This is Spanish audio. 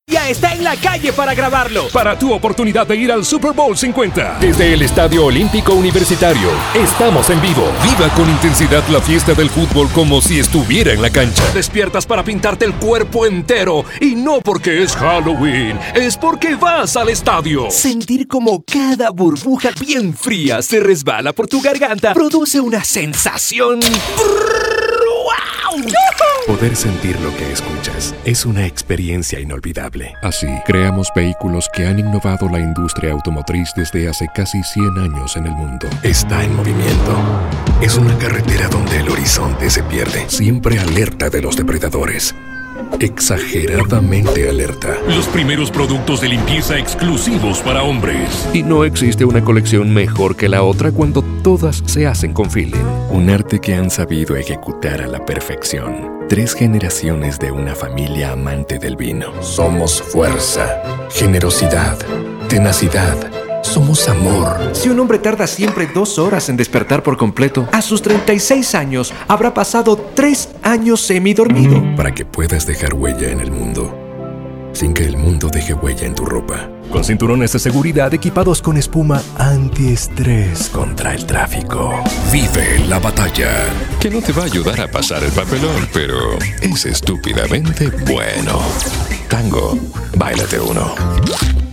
Ya está en la calle para grabarlo. Para tu oportunidad de ir al Super Bowl 50. Desde el Estadio Olímpico Universitario, estamos en vivo. Viva con intensidad la fiesta del fútbol como si estuviera en la cancha. Despiertas para pintarte el cuerpo entero. Y no porque es Halloween, es porque vas al estadio. Sentir como cada burbuja bien fría se resbala por tu garganta produce una sensación... ¡Wow! Poder sentir lo que escuchas es una experiencia inolvidable. Así, creamos vehículos que han innovado la industria automotriz desde hace casi 100 años en el mundo. Está en movimiento. Es una carretera donde el horizonte se pierde. Siempre alerta de los depredadores. Exageradamente alerta. Los primeros productos de limpieza exclusivos para hombres. Y no existe una colección mejor que la otra cuando todas se hacen con feeling. Un arte que han sabido ejecutar a la perfección. 3 generaciones de una familia amante del vino. Somos fuerza, generosidad, tenacidad. Somos amor. Si un hombre tarda siempre 2 horas en despertar por completo, a sus 36 años habrá pasado 3 años semidormido. Para que puedas dejar huella en el mundo, sin que el mundo deje huella en tu ropa. Con cinturones de seguridad equipados con espuma Antiestrés contra el tráfico. Vive la batalla. Que no te va a ayudar a pasar el papelón, pero es estúpidamente bueno. Tango, báilate uno.